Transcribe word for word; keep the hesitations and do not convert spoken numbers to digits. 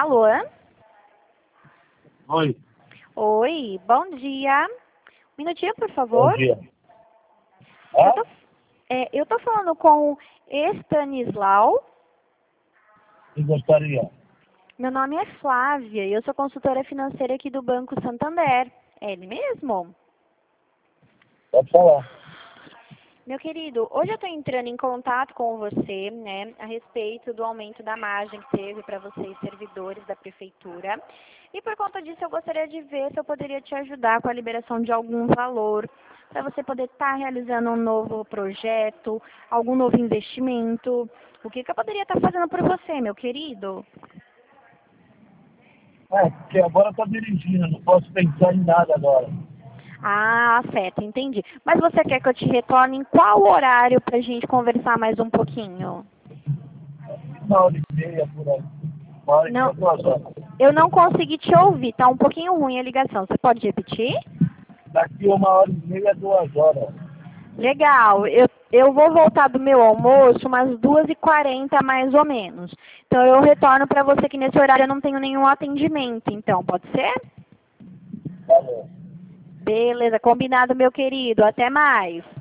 Alô? Oi. Oi, bom dia. Um minutinho, por favor. Bom dia. Eu É? tô, é, eu tô falando com Estanislau. Eu gostaria. Meu nome é Flávia e eu sou consultora financeira aqui do Banco Santander. É ele mesmo? Pode falar. Meu querido, hoje eu estou entrando em contato com você, né, a respeito do aumento da margem que teve para vocês, servidores da prefeitura. E por conta disso, eu gostaria de ver se eu poderia te ajudar com a liberação de algum valor, para você poder estar realizando um novo projeto, algum novo investimento. O que, que eu poderia estar fazendo por você, meu querido? É, porque agora eu tô dirigindo, não posso pensar em nada agora. Ah, certo, entendi. Mas você quer que eu te retorne em qual horário para a gente conversar mais um pouquinho? Uma hora e meia por aí. Uma hora e Não, meia, duas horas. eu não consegui te ouvir, tá um pouquinho ruim a ligação. Você pode repetir? Daqui uma hora e meia, duas horas. Legal, eu, eu vou voltar do meu almoço umas duas e quarenta mais ou menos. Então eu retorno para você que nesse horário eu não tenho nenhum atendimento, então pode ser? Falou. Beleza, combinado, meu querido. Até mais.